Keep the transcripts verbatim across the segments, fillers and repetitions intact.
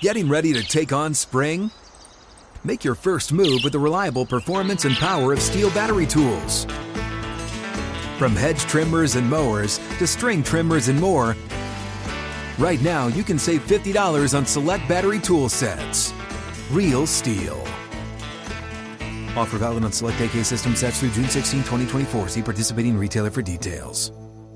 Getting ready to take on spring? Make your first move with the reliable performance and power of Steel battery tools. From hedge trimmers and mowers to string trimmers and more, right now you can save fifty dollars on select battery tool sets. Real Steel. Offer valid on select A K system sets through June sixteenth, twenty twenty-four. See participating retailer for details.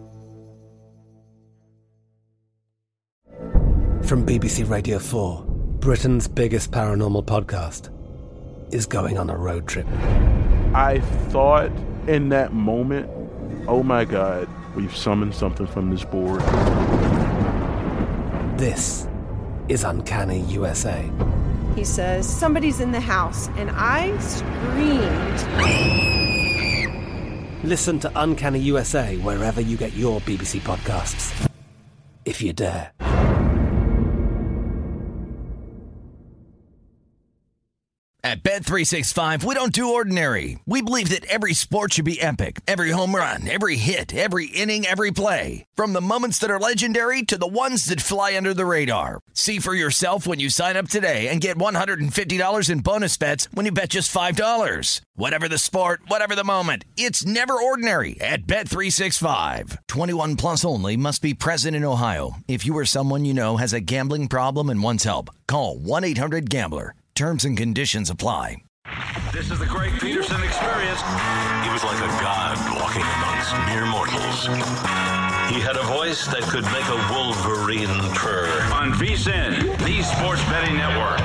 From B B C Radio four, Britain's biggest paranormal podcast is going on a road trip. I thought in that moment, oh my God, we've summoned something from this board. This is Uncanny U S A. He says, somebody's in the house, and I screamed. Listen to Uncanny U S A wherever you get your B B C podcasts, if you dare. At Bet three sixty-five, we don't do ordinary. We believe that every sport should be epic. Every home run, every hit, every inning, every play. From the moments that are legendary to the ones that fly under the radar. See for yourself when you sign up today and get one hundred fifty dollars in bonus bets when you bet just five dollars. Whatever the sport, whatever the moment, it's never ordinary at Bet three sixty-five. twenty-one plus only. Must be present in Ohio. If you or someone you know has a gambling problem and wants help, call one eight hundred gambler. Terms and conditions apply. This is the Greg Peterson experience. He was like a god walking amongst mere mortals. He had a voice that could make a wolverine purr. On VSiN, the Sports Betting Network.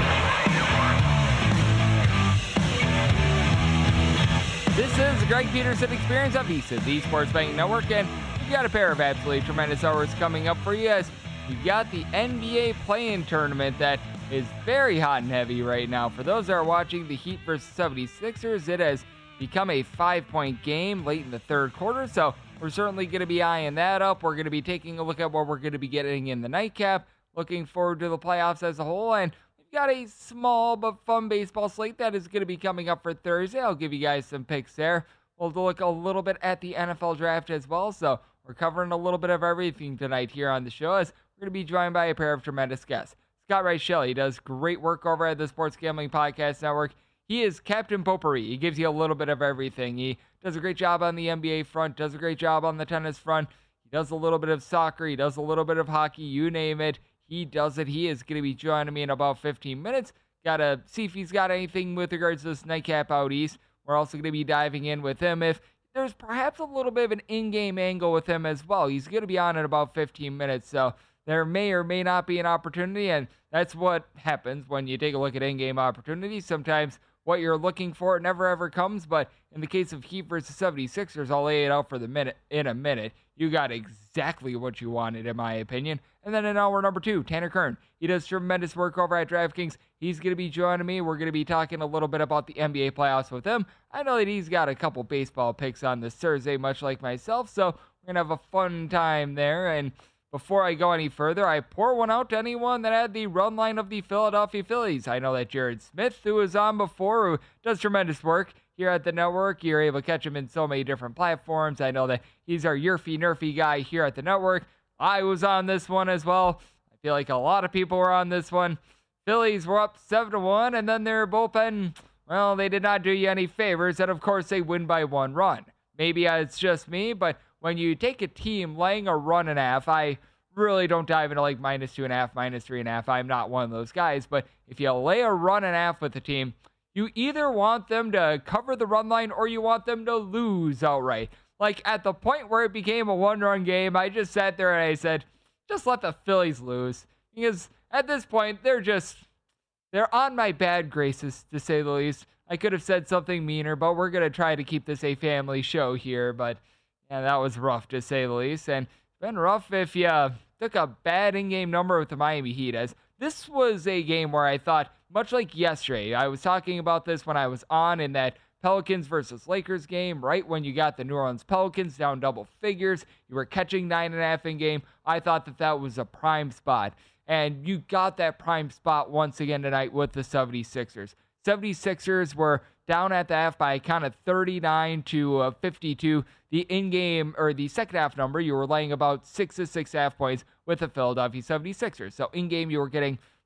This is the Greg Peterson experience on VSiN, the Sports Betting Network, and we've got a pair of absolutely tremendous hours coming up for you as we've got the N B A play-in tournament that is very hot and heavy right now. For those that are watching the Heat versus seventy-sixers, it has become a five-point game late in the third quarter, so we're certainly going to be eyeing that up. We're going to be taking a look at what we're going to be getting in the nightcap, looking forward to the playoffs as a whole, and we've got a small but fun baseball slate that is going to be coming up for Thursday. I'll give you guys some picks there. We'll look a little bit at the N F L draft as well, so we're covering a little bit of everything tonight here on the show as we're going to be joined by a pair of tremendous guests. Scott Reichel does great work over at the Sports Gambling Podcast Network. He is Captain Potpourri. He gives you a little bit of everything. He does a great job on the N B A front, does a great job on the tennis front. He does a little bit of soccer. He does a little bit of hockey. You name it. He does it. He is going to be joining me in about fifteen minutes. Got to see if he's got anything with regards to this nightcap out east. We're also going to be diving in with him if there's perhaps a little bit of an in-game angle with him as well. He's going to be on in about fifteen minutes, so there may or may not be an opportunity, and that's what happens when you take a look at in-game opportunities. Sometimes what you're looking for never ever comes, but in the case of Heat versus seventy-sixers, I'll lay it out for the minute in a minute. You got exactly what you wanted, in my opinion. And then in hour number two, Tanner Kern. He does tremendous work over at DraftKings. He's going to be joining me. We're going to be talking a little bit about the N B A playoffs with him. I know that he's got a couple baseball picks on this Thursday, much like myself, so we're going to have a fun time there. And before I go any further, I pour one out to anyone that had the run line of the Philadelphia Phillies. I know that Jared Smith, who was on before, who does tremendous work here at the network, you're able to catch him in so many different platforms. I know that he's our Yerfy Nerfy guy here at the network. I was on this one as well. I feel like a lot of people were on this one. Phillies were up seven to one, and then their bullpen, well, they did not do you any favors, and of course they win by one run. Maybe it's just me, but when you take a team laying a run and a half, I really don't dive into like minus two and a half, minus three and a half. I'm not one of those guys, but if you lay a run and a half with the team, you either want them to cover the run line or you want them to lose outright. Like at the point where it became a one-run game, I just sat there and I said, just let the Phillies lose. Because at this point, they're just, they're on my bad graces, to say the least. I could have said something meaner, but we're going to try to keep this a family show here. But yeah, that was rough, to say the least. And it's been rough if you took a bad in-game number with the Miami Heat, as this was a game where I thought, much like yesterday, I was talking about this when I was on in that Pelicans versus Lakers game, right when you got the New Orleans Pelicans down double figures, you were catching nine and a half in game. I thought that that was a prime spot, and you got that prime spot once again tonight with the seventy-sixers. seventy-sixers were down at the half by a count of thirty-nine to fifty-two. The in-game, or the second half number, you were laying about six to six half points with the Philadelphia seventy-sixers. So in-game, you were getting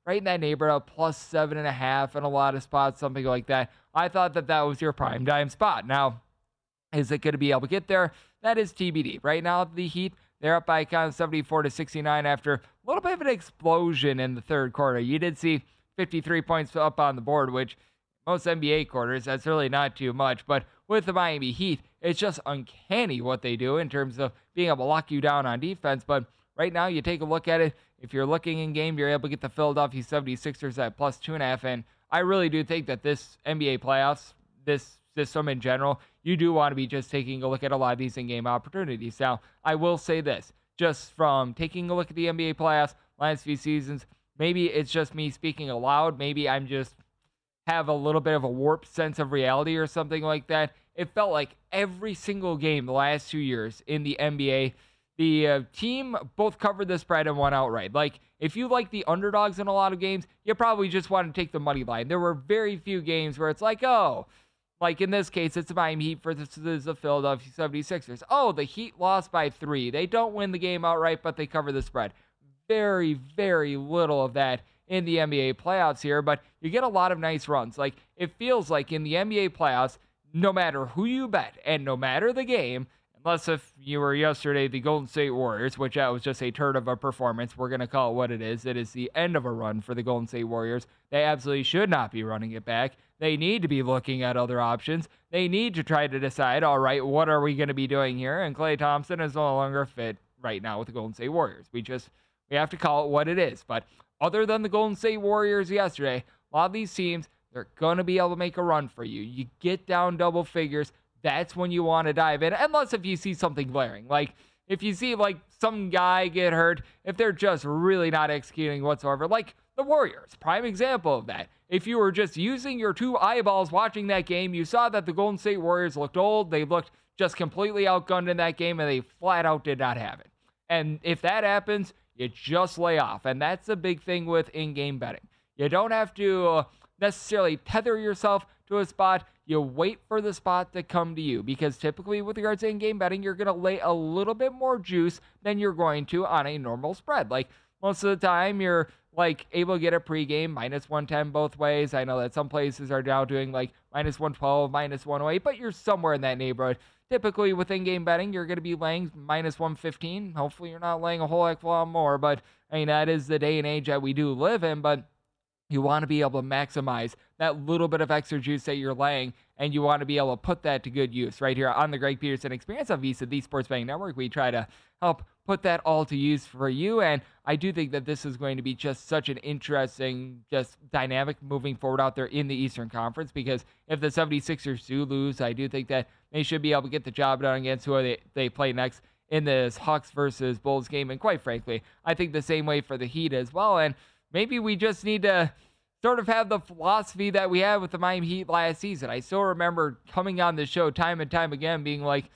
right in that neighborhood, plus seven and a half in a lot of spots, something like that. I thought that that was your prime time spot. Now, is it going to be able to get there? That is T B D. Right now, the Heat, they're up by a count of seventy-four to sixty-nine after a little bit of an explosion in the third quarter. You did see fifty-three points up on the board, which most N B A quarters, that's really not too much. But with the Miami Heat, it's just uncanny what they do in terms of being able to lock you down on defense. But right now, you take a look at it. If you're looking in game, you're able to get the Philadelphia seventy-sixers at plus two and a half. And I really do think that this N B A playoffs, this system in general, you do want to be just taking a look at a lot of these in-game opportunities. Now, I will say this, just from taking a look at the N B A playoffs, last few seasons, maybe it's just me speaking aloud. Maybe I'm just have a little bit of a warped sense of reality or something like that. It felt like every single game the last two years in the N B A, the uh, team both covered the spread and won outright. Like, if you like the underdogs in a lot of games, you probably just want to take the money line. There were very few games where it's like, oh, like in this case, it's the Miami Heat versus the Philadelphia seventy-sixers. Oh, the Heat lost by three. They don't win the game outright, but they cover the spread. Very, very little of that in the N B A playoffs here, but you get a lot of nice runs. Like, it feels like in the N B A playoffs, no matter who you bet and no matter the game, unless if you were yesterday the Golden State Warriors, which that was just a turd of a performance, we're going to call it what it is. It is the end of a run for the Golden State Warriors. They absolutely should not be running it back. They need to be looking at other options. They need to try to decide, all right, what are we going to be doing here? And Klay Thompson is no longer fit right now with the Golden State Warriors. We just, we have to call it what it is. But other than the Golden State Warriors yesterday, a lot of these teams, they're going to be able to make a run for you. You get down double figures, that's when you want to dive in, unless if you see something glaring. Like, if you see, like, some guy get hurt, if they're just really not executing whatsoever, like the Warriors, prime example of that. If you were just using your two eyeballs watching that game, you saw that the Golden State Warriors looked old, they looked just completely outgunned in that game, and they flat out did not have it. And if that happens, you just lay off. And that's the big thing with in-game betting. You don't have to uh, necessarily tether yourself to a spot. You wait for the spot to come to you, because typically with regards to in-game betting, you're going to lay a little bit more juice than you're going to on a normal spread. Like, most of the time, you're like able to get a pregame minus one ten both ways. I know that some places are now doing like minus one twelve, minus one oh eight, but you're somewhere in that neighborhood. Typically with in-game betting, you're going to be laying minus one fifteen. Hopefully you're not laying a whole heck of a lot more, but I mean, that is the day and age that we do live in. But you want to be able to maximize that little bit of extra juice that you're laying, and you want to be able to put that to good use right here on the Greg Peterson Experience on VSiN, the Sports Betting Network. We try to help put that all to use for you, and I do think that this is going to be just such an interesting, just dynamic moving forward out there in the Eastern Conference, because if the seventy-sixers do lose, I do think that they should be able to get the job done against who they, they play next in this Hawks versus Bulls game, and quite frankly, I think the same way for the Heat as well, and maybe we just need to sort of have the philosophy that we had with the Miami Heat last season. I still remember coming on the show time and time again being like,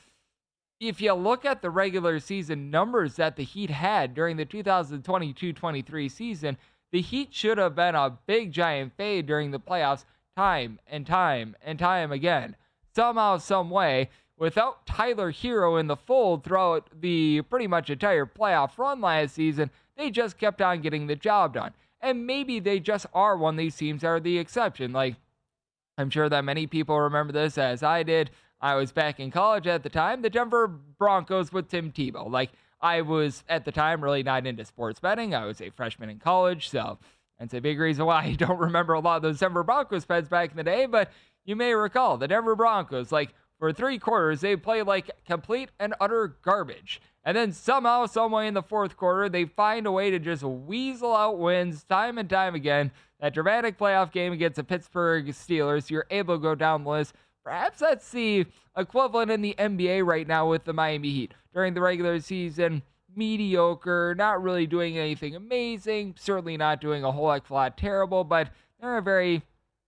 if you look at the regular season numbers that the Heat had during the two thousand twenty-two twenty-three season, the Heat should have been a big giant fade during the playoffs time and time and time again. Somehow, some way, without Tyler Hero in the fold throughout the pretty much entire playoff run last season, they just kept on getting the job done. And maybe they just are one of these teams that are the exception. Like, I'm sure that many people remember this as I did. I was back in college at the time, the Denver Broncos with Tim Tebow. Like, I was, at the time, really not into sports betting. I was a freshman in college, so that's a big reason why I don't remember a lot of those Denver Broncos bets back in the day. But you may recall, the Denver Broncos, like, for three quarters, they played like complete and utter garbage. And then somehow, someway in the fourth quarter, they find a way to just weasel out wins time and time again. That dramatic playoff game against the Pittsburgh Steelers, you're able to go down the list. Perhaps that's the equivalent in the N B A right now with the Miami Heat. During the regular season, mediocre, not really doing anything amazing, certainly not doing a whole heck of a lot terrible, but they're a very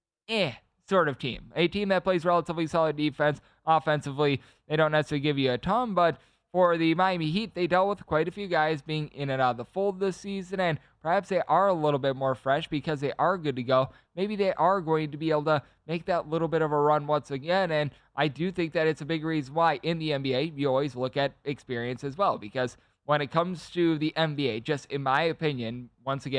eh sort of team. A team that plays relatively solid defense. Offensively, they don't necessarily give you a ton, but for the Miami Heat, they dealt with quite a few guys being in and out of the fold this season, and perhaps they are a little bit more fresh because they are good to go. Maybe they are going to be able to make that little bit of a run once again, and I do think that it's a big reason why in the N B A, you always look at experience as well, because when it comes to the N B A, just in my opinion, once again,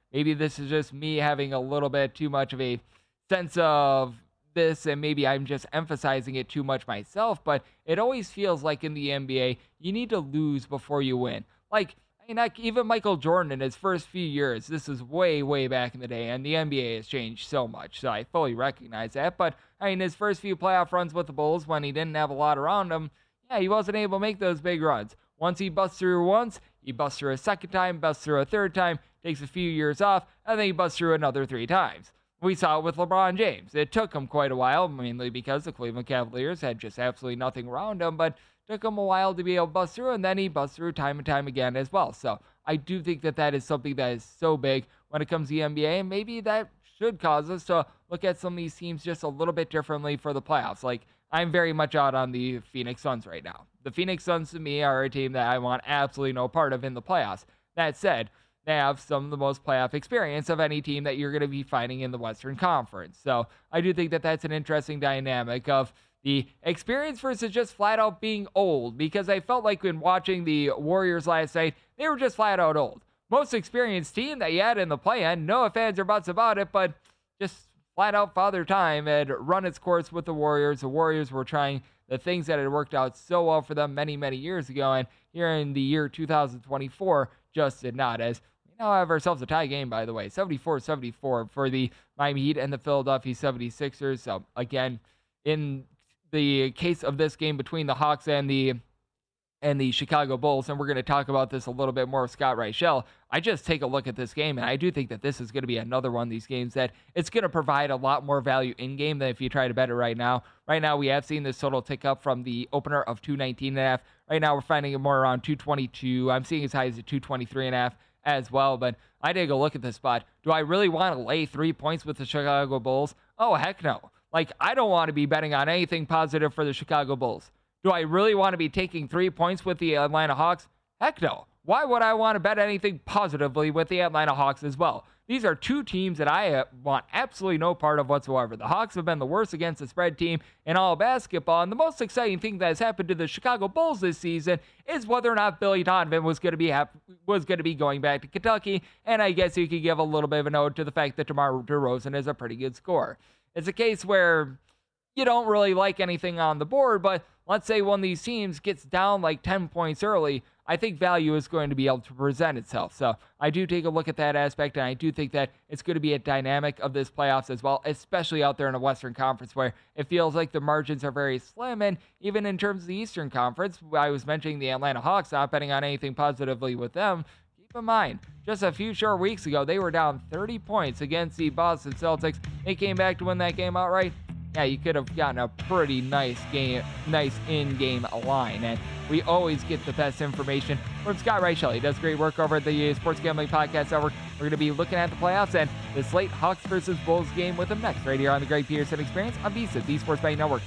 maybe this is just me having a little bit too much of a sense of this, and maybe I'm just emphasizing it too much myself, but it always feels like in the N B A, you need to lose before you win. Like, I mean, like even Michael Jordan in his first few years, this is way, way back in the day, and the N B A has changed so much, so I fully recognize that, but I mean, his first few playoff runs with the Bulls, when he didn't have a lot around him, yeah, he wasn't able to make those big runs. Once he busts through once, he busts through a second time, busts through a third time, takes a few years off, and then he busts through another three times. We saw it with LeBron James. It took him quite a while, mainly because the Cleveland Cavaliers had just absolutely nothing around him, but took him a while to be able to bust through, and then he busts through time and time again as well. So I do think that that is something that is so big when it comes to the N B A, and maybe that should cause us to look at some of these teams just a little bit differently for the playoffs. Like, I'm very much out on the Phoenix Suns right now. The Phoenix Suns, to me, are a team that I want absolutely no part of in the playoffs. That said, they have some of the most playoff experience of any team that you're going to be fighting in the Western Conference. So I do think that that's an interesting dynamic of the experience versus just flat out being old, because I felt like when watching the Warriors last night, they were just flat out old. Most experienced team that you had in the play-in, no offs or buts about it, but just flat out Father Time had run its course with the Warriors. The Warriors were trying the things that had worked out so well for them many, many years ago, and here in the year two thousand twenty-four, just did not. As we now have ourselves a tie game, by the way, seventy-four seventy-four for the Miami Heat and the Philadelphia seventy-sixers. So again, in the case of this game between the Hawks and the and the Chicago Bulls, and we're going to talk about this a little bit more with Scott Reichel, I just take a look at this game, and I do think that this is going to be another one of these games that it's going to provide a lot more value in-game than if you try to bet it right now. Right now, we have seen this total tick up from the opener of two nineteen and a half. Right now, we're finding it more around two twenty-two. I'm seeing as high as a two twenty-three and a half as well, but I take a look at this spot. Do I really want to lay three points with the Chicago Bulls? Oh, heck no. Like, I don't want to be betting on anything positive for the Chicago Bulls. Do I really want to be taking three points with the Atlanta Hawks? Heck no. Why would I want to bet anything positively with the Atlanta Hawks as well? These are two teams that I want absolutely no part of whatsoever. The Hawks have been the worst against the spread team in all basketball, and the most exciting thing that has happened to the Chicago Bulls this season is whether or not Billy Donovan was going to be hap- was going to be going back to Kentucky, and I guess you could give a little bit of a note to the fact that DeMar DeRozan is a pretty good scorer. It's a case where you don't really like anything on the board, but let's say one of these teams gets down like ten points early, I think value is going to be able to present itself. So I do take a look at that aspect, and I do think that it's going to be a dynamic of this playoffs as well, especially out there in the Western Conference where it feels like the margins are very slim. And even in terms of the Eastern Conference, I was mentioning the Atlanta Hawks, not betting on anything positively with them. Keep in mind, just a few short weeks ago, they were down thirty points against the Boston Celtics. They came back to win that game outright. Yeah, you could have gotten a pretty nice game, nice in-game line. And we always get the best information from Scott Reichel. He does great work over at the Sports Gambling Podcast Network. We're going to be looking at the playoffs and this late Hawks versus Bulls game with him next, right here on the Greg Peterson Experience on VSiN, the Sports Betting Network.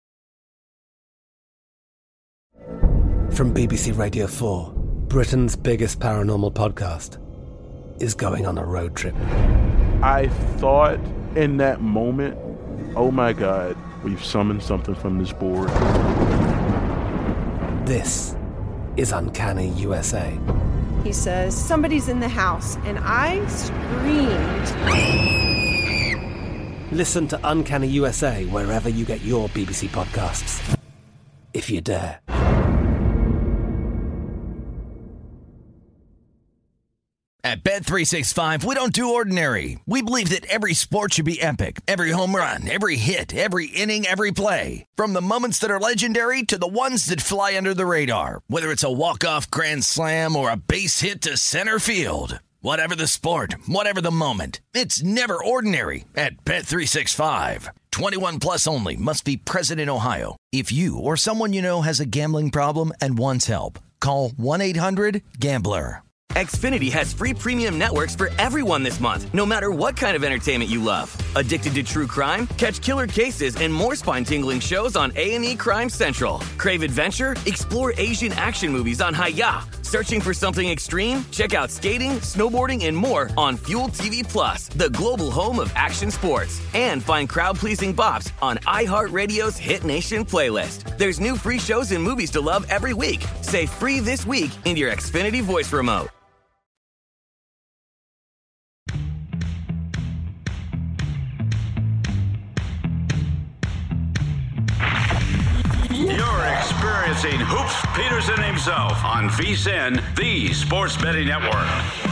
From B B C Radio four, Britain's biggest paranormal podcast is going on a road trip. I thought in that moment, oh my God, we've summoned something from this board. This is Uncanny U S A. He says, somebody's in the house, and I screamed. Listen to Uncanny U S A wherever you get your B B C podcasts, if you dare. At Bet three sixty-five, we don't do ordinary. We believe that every sport should be epic. Every home run, every hit, every inning, every play. From the moments that are legendary to the ones that fly under the radar. Whether it's a walk-off grand slam or a base hit to center field. Whatever the sport, whatever the moment. It's never ordinary at Bet three sixty-five. twenty-one plus only. Must be present in Ohio. If you or someone you know has a gambling problem and wants help, call one eight hundred gambler. Xfinity has free premium networks for everyone this month, no matter what kind of entertainment you love. Addicted to true crime? Catch killer cases and more spine-tingling shows on A and E Crime Central. Crave adventure? Explore Asian action movies on Hi-Ya. Searching for something extreme? Check out skating, snowboarding, and more on Fuel T V Plus, the global home of action sports. And find crowd-pleasing bops on iHeartRadio's Hit Nation playlist. There's new free shows and movies to love every week. Say free this week in your Xfinity voice remote. Introducing Hoops Peterson himself on V S I N, the Sports Betting Network.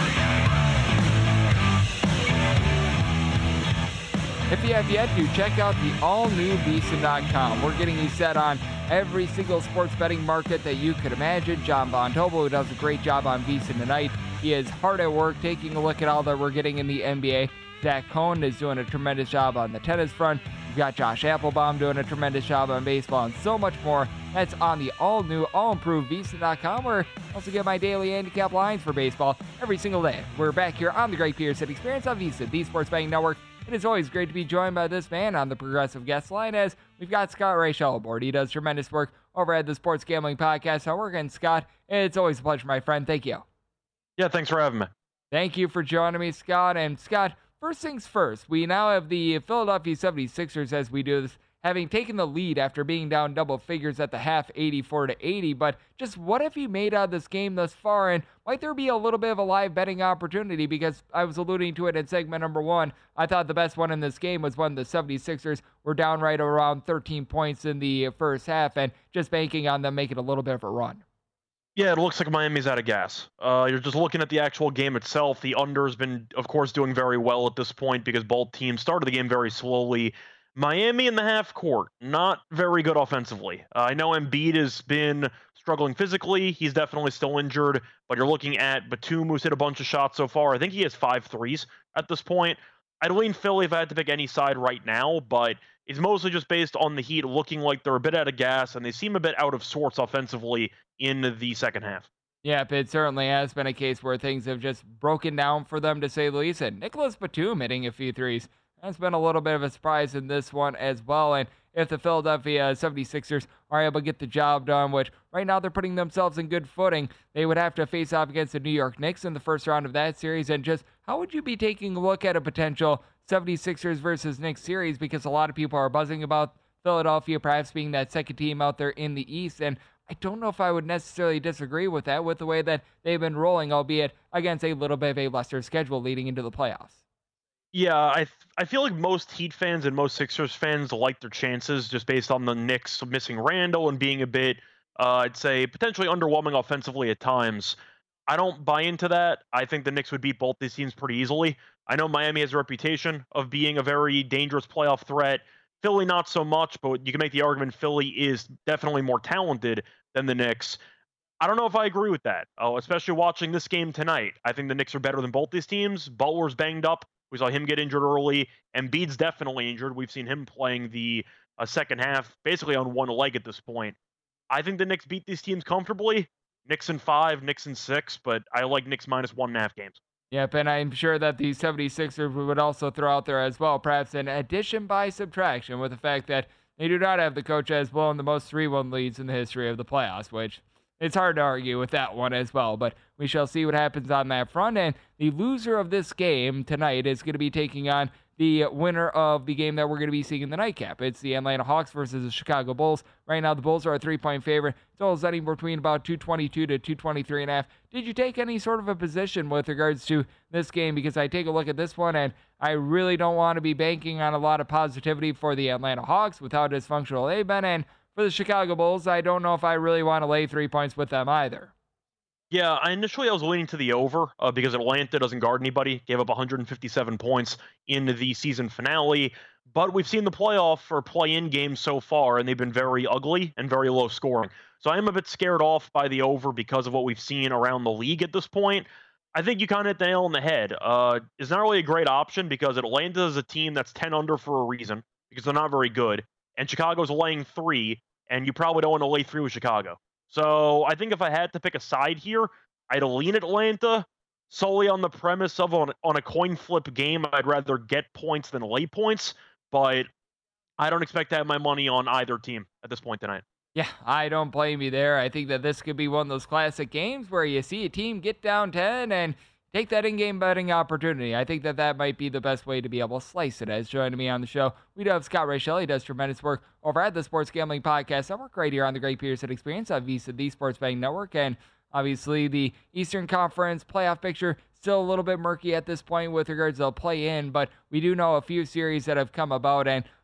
If you have yet to, check out the all-new V S I N dot com. We're getting you set on every single sports betting market that you could imagine. John Von Tobel, who does a great job on V S I N tonight, he is hard at work taking a look at all that we're getting in the N B A. Zach Cohn is doing a tremendous job on the tennis front. You've got Josh Applebaum doing a tremendous job on baseball and so much more. That's on the all-new, all-improved V S I N dot com, where I also get my daily handicap lines for baseball every single day. We're back here on the Greg Peterson Experience on V S I N, the Sports Betting Network. It is always great to be joined by this man on the Progressive Guest Line, as we've got Scott Reichel aboard. He does tremendous work over at the Sports Gambling Podcast Network. And Scott, it's always a pleasure, my friend. Thank you. Yeah, thanks for having me. Thank you for joining me, Scott. And Scott, first things first, we now have the Philadelphia seventy-sixers, as we do this, having taken the lead after being down double figures at the half, eighty-four to eighty. But just what have you made out of this game thus far? And might there be a little bit of a live betting opportunity? Because I was alluding to it in segment number one. I thought the best one in this game was when the seventy-sixers were down right around thirteen points in the first half, and just banking on them making a little bit of a run. Yeah, it looks like Miami's out of gas. Uh, you're just looking at the actual game itself. The under has been, of course, doing very well at this point because both teams started the game very slowly. Miami in the half court, not very good offensively. Uh, I know Embiid has been struggling physically. He's definitely still injured, but you're looking at Batum, who's hit a bunch of shots so far. I think he has five threes at this point. I'd lean Philly if I had to pick any side right now, but it's mostly just based on the Heat looking like they're a bit out of gas, and they seem a bit out of sorts offensively in the second half. Yeah, it certainly has been a case where things have just broken down for them, to say the least. And Nicholas Batum hitting a few threes. That's been a little bit of a surprise in this one as well. And if the Philadelphia seventy-sixers are able to get the job done, which right now they're putting themselves in good footing, they would have to face off against the New York Knicks in the first round of that series. And just how would you be taking a look at a potential seventy-sixers versus Knicks series? Because a lot of people are buzzing about Philadelphia perhaps being that second team out there in the East. And I don't know if I would necessarily disagree with that, with the way that they've been rolling, albeit against a little bit of a lesser schedule leading into the playoffs. Yeah, I th- I feel like most Heat fans and most Sixers fans like their chances just based on the Knicks missing Randall and being a bit, uh, I'd say, potentially underwhelming offensively at times. I don't buy into that. I think the Knicks would beat both these teams pretty easily. I know Miami has a reputation of being a very dangerous playoff threat. Philly, not so much, but you can make the argument Philly is definitely more talented than the Knicks. I don't know if I agree with that, oh, especially watching this game tonight. I think the Knicks are better than both these teams. Butler's banged up. We saw him get injured early. Embiid's definitely injured. We've seen him playing the uh, second half basically on one leg at this point. I think the Knicks beat these teams comfortably. Knicks in five, Knicks in six, but I like Knicks minus one and a half games. Yep, and I'm sure that the seventy-sixers would also throw out there as well, perhaps an addition by subtraction, with the fact that they do not have the coach as blown the most three one leads in the history of the playoffs, which it's hard to argue with that one as well, but we shall see what happens on that front. And the loser of this game tonight is going to be taking on the winner of the game that we're going to be seeing in the nightcap. It's the Atlanta Hawks versus the Chicago Bulls. Right now, the Bulls are a three-point favorite. Total setting between about two twenty-two to two twenty-three and a half. Did you take any sort of a position with regards to this game? Because I take a look at this one, and I really don't want to be banking on a lot of positivity for the Atlanta Hawks with how dysfunctional they've been. And for the Chicago Bulls, I don't know if I really want to lay three points with them either. Yeah, I initially I was leaning to the over uh, because Atlanta doesn't guard anybody. Gave up one hundred fifty-seven points in the season finale. But we've seen the playoff or play-in games so far, and they've been very ugly and very low scoring. So I am a bit scared off by the over because of what we've seen around the league at this point. I think you kind of hit the nail on the head. Uh, it's not really a great option because Atlanta is a team that's ten under for a reason because they're not very good. And Chicago's laying three, and you probably don't want to lay three with Chicago. So I think if I had to pick a side here, I'd lean Atlanta solely on the premise of on, on a coin flip game. I'd rather get points than lay points, but I don't expect to have my money on either team at this point tonight. Yeah, I don't blame you there. I think that this could be one of those classic games where you see a team get down ten and take that in-game betting opportunity. I think that that might be the best way to be able to slice it. As joining me on the show, we do have Scott Reichel. He does tremendous work over at the Sports Gambling Podcast Network right here on the Greg Peterson Experience on V S I N, the Sports Betting Network. And obviously the Eastern Conference playoff picture still a little bit murky at this point with regards to the play-in, but we do know a few series that have come about, and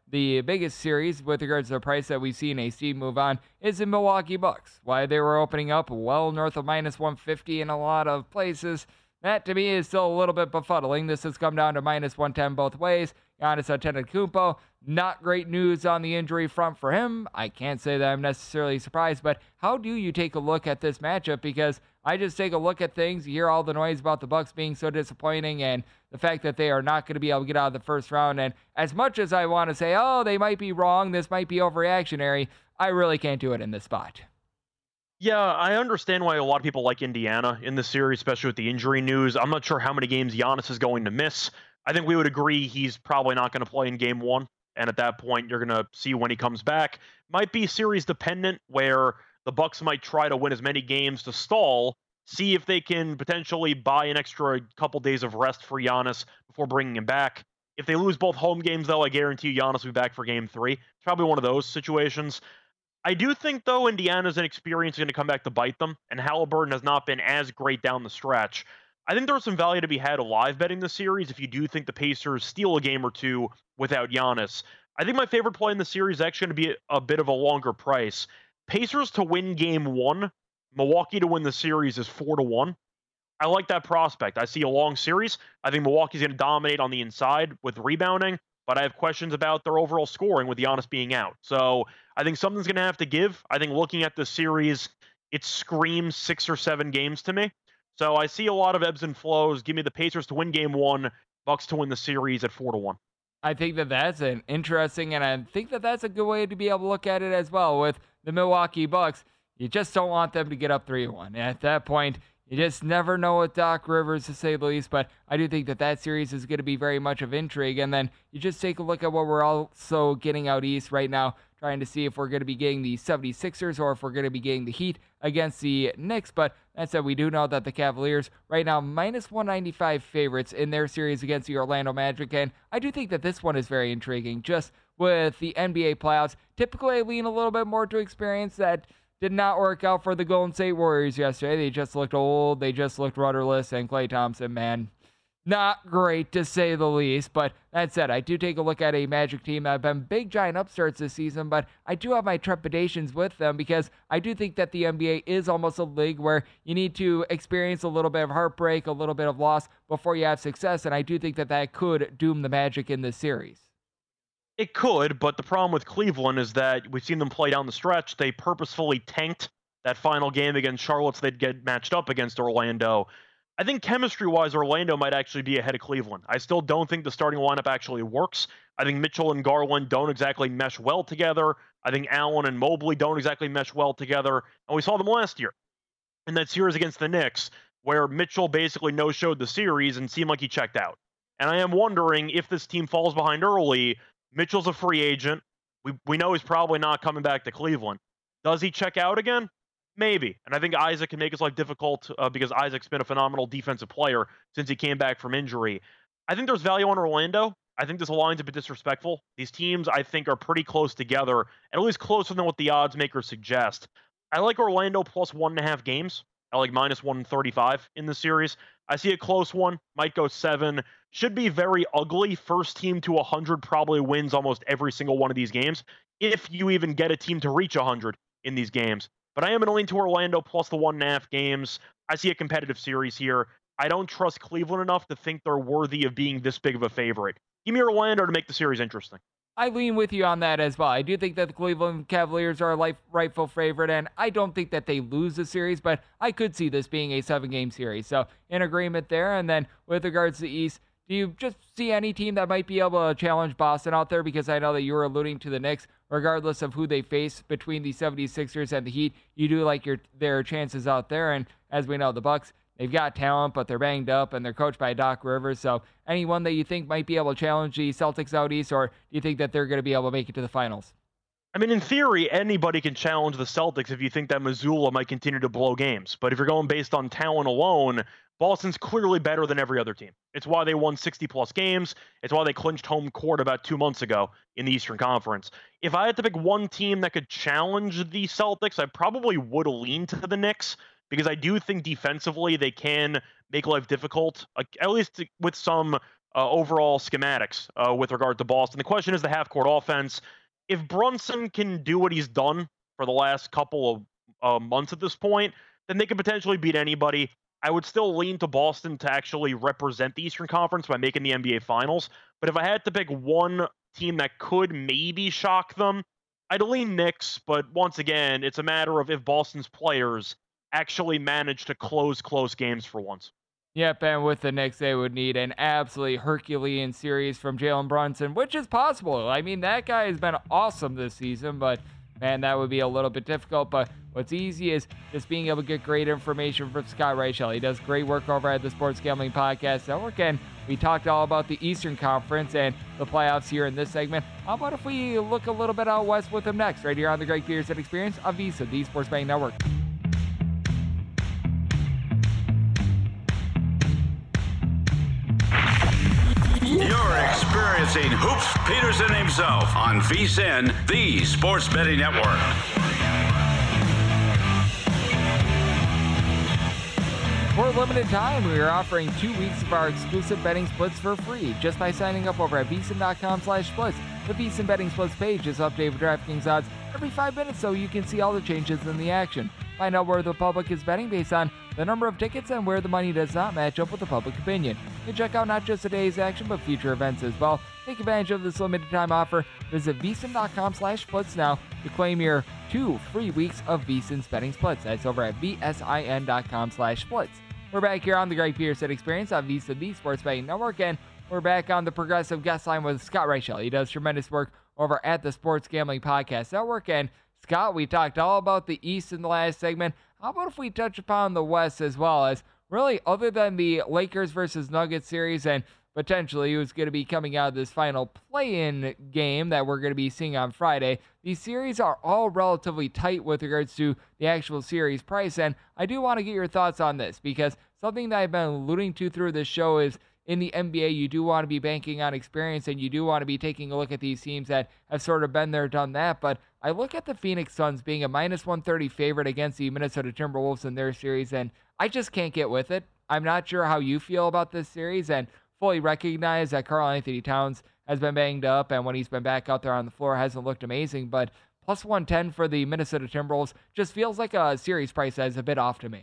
the biggest series with regards to the price that we've seen a steep move on is the Milwaukee Bucks. Why they were opening up well north of minus one fifty in a lot of places. That, to me, is still a little bit befuddling. This has come down to minus one ten both ways. Giannis Antetokounmpo, not great news on the injury front for him. I can't say that I'm necessarily surprised, but how do you take a look at this matchup? Because I just take a look at things, you hear all the noise about the Bucks being so disappointing and the fact that they are not going to be able to get out of the first round. And as much as I want to say, oh, they might be wrong, this might be overreactionary, I really can't do it in this spot. Yeah, I understand why a lot of people like Indiana in this series, especially with the injury news. I'm not sure how many games Giannis is going to miss. I think we would agree he's probably not going to play in game one. And at that point, you're going to see when he comes back. Might be series dependent, where the Bucks might try to win as many games to stall, see if they can potentially buy an extra couple days of rest for Giannis before bringing him back. If they lose both home games, though, I guarantee you Giannis will be back for game three. It's probably one of those situations. I do think, though, Indiana's inexperience is going to come back to bite them, and Halliburton has not been as great down the stretch. I think there's some value to be had live betting the series if you do think the Pacers steal a game or two without Giannis. I think my favorite play in the series is actually going to be a bit of a longer price. Pacers to win game one, Milwaukee to win the series is four to one. I like that prospect. I see a long series. I think Milwaukee's going to dominate on the inside with rebounding, but I have questions about their overall scoring with Giannis being out. So I think something's going to have to give. I think looking at the series, it screams six or seven games to me. So I see a lot of ebbs and flows. Give me the Pacers to win game one, Bucks to win the series at four to one. I think that that's an interesting, and I think that that's a good way to be able to look at it as well with the Milwaukee Bucks. You just don't want them to get up three to one. And at that point, you just never know with Doc Rivers, to say the least, but I do think that that series is going to be very much of intrigue. And then you just take a look at what we're also getting out east right now, trying to see if we're going to be getting the seventy-sixers or if we're going to be getting the Heat against the Knicks. But that said, we do know that the Cavaliers right now minus one ninety-five favorites in their series against the Orlando Magic. And I do think that this one is very intriguing. Just with the N B A playoffs, typically I lean a little bit more to experience. That did not work out for the Golden State Warriors yesterday. They just looked old. They just looked rudderless. And Klay Thompson, man, not great to say the least. But that said, I do take a look at a Magic team that have been big, giant upstarts this season. But I do have my trepidations with them because I do think that the N B A is almost a league where you need to experience a little bit of heartbreak, a little bit of loss before you have success. And I do think that that could doom the Magic in this series. It could, but the problem with Cleveland is that we've seen them play down the stretch. They purposefully tanked that final game against Charlotte so they'd get matched up against Orlando. I think chemistry-wise, Orlando might actually be ahead of Cleveland. I still don't think the starting lineup actually works. I think Mitchell and Garland don't exactly mesh well together. I think Allen and Mobley don't exactly mesh well together. And we saw them last year in that series against the Knicks, where Mitchell basically no-showed the series and seemed like he checked out. And I am wondering if this team falls behind early. Mitchell's a free agent. We we know he's probably not coming back to Cleveland. Does he check out again? Maybe. And I think Isaac can make his life difficult uh, because Isaac's been a phenomenal defensive player since he came back from injury. I think there's value on Orlando. I think this align's a bit disrespectful. These teams, I think, are pretty close together, at least closer than what the odds makers suggest. I like Orlando plus one and a half games. I like minus one thirty-five in the series. I see a close one. Might go seven. Should be very ugly. First team to one hundred probably wins almost every single one of these games, if you even get a team to reach one hundred in these games. But I am going to lean to Orlando plus the one and a half games. I see a competitive series here. I don't trust Cleveland enough to think they're worthy of being this big of a favorite. Give me Orlando to make the series interesting. I lean with you on that as well. I do think that the Cleveland Cavaliers are a life, rightful favorite, and I don't think that they lose the series, but I could see this being a seven-game series. So in agreement there. And then with regards to the East, do you just see any team that might be able to challenge Boston out there? Because I know that you were alluding to the Knicks, regardless of who they face between the seventy-sixers and the Heat. You do like your their chances out there. And as we know, the Bucks, they've got talent, but they're banged up, and they're coached by Doc Rivers. So anyone that you think might be able to challenge the Celtics out east, or do you think that they're going to be able to make it to the finals? I mean, in theory, anybody can challenge the Celtics if you think that Missoula might continue to blow games. But if you're going based on talent alone, Boston's clearly better than every other team. It's why they won sixty-plus games. It's why they clinched home court about two months ago in the Eastern Conference. If I had to pick one team that could challenge the Celtics, I probably would lean to the Knicks, because I do think defensively they can make life difficult, at least with some uh, overall schematics uh, with regard to Boston. The question is the half-court offense. If Brunson can do what he's done for the last couple of uh, months at this point, then they could potentially beat anybody. I would still lean to Boston to actually represent the Eastern Conference by making the N B A Finals. But if I had to pick one team that could maybe shock them, I'd lean Knicks. But once again, it's a matter of if Boston's players actually manage to close close games for once. Yep, and with the Knicks, they would need an absolutely Herculean series from Jalen Brunson, which is possible. I mean, that guy has been awesome this season, but man, that would be a little bit difficult. But what's easy is just being able to get great information from Scott Reichel. He does great work over at the Sports Gambling Podcast Network, and we talked all about the Eastern Conference and the playoffs here in this segment. How about if we look a little bit out west with him next, right here on the Greg Peterson Experience on VSiN, the Sports Betting Network. You're experiencing Hoops Peterson himself on VSiN, the Sports Betting Network. For a limited time, we are offering two weeks of our exclusive betting splits for free just by signing up over at VSiN.com slash splits. The VSiN Betting Splits page is updated with DraftKings odds every five minutes so you can see all the changes in the action. Find out where the public is betting based on the number of tickets and where the money does not match up with the public opinion. You can check out not just today's action, but future events as well. Take advantage of this limited time offer. Visit VSiN.com slash splits now to claim your two free weeks of VSiN's betting splits. That's over at VSIN.com slash splits. We're back here on the Greg Peterson Experience on VSiN, the Sports Betting Network, and we're back on the Progressive Guest Line with Scott Reichel. He does tremendous work over at the Sports Gambling Podcast Network. And Scott, we talked all about the East in the last segment. How about if we touch upon the West as well, as really other than the Lakers versus Nuggets series and potentially who's going to be coming out of this final play-in game that we're going to be seeing on Friday, these series are all relatively tight with regards to the actual series price. And I do want to get your thoughts on this, because something that I've been alluding to through this show is in the N B A, you do want to be banking on experience, and you do want to be taking a look at these teams that have sort of been there, done that. But I look at the Phoenix Suns being a minus one thirty favorite against the Minnesota Timberwolves in their series, and I just can't get with it. I'm not sure how you feel about this series, and fully recognize that Karl-Anthony Towns has been banged up, and when he's been back out there on the floor, hasn't looked amazing. But plus one ten for the Minnesota Timberwolves just feels like a series price that is a bit off to me.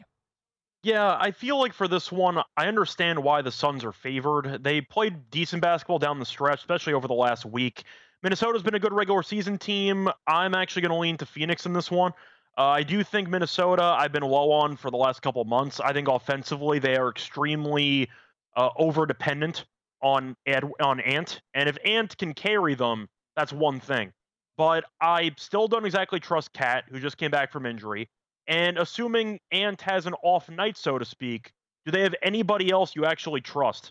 Yeah, I feel like for this one, I understand why the Suns are favored. They played decent basketball down the stretch, especially over the last week. Minnesota's been a good regular season team. I'm actually going to lean to Phoenix in this one. Uh, I do think Minnesota, I've been low on for the last couple of months. I think offensively, they are extremely uh, over-dependent on, Ed, on Ant. And if Ant can carry them, that's one thing. But I still don't exactly trust Cat, who just came back from injury. And assuming Ant has an off night, so to speak, do they have anybody else you actually trust?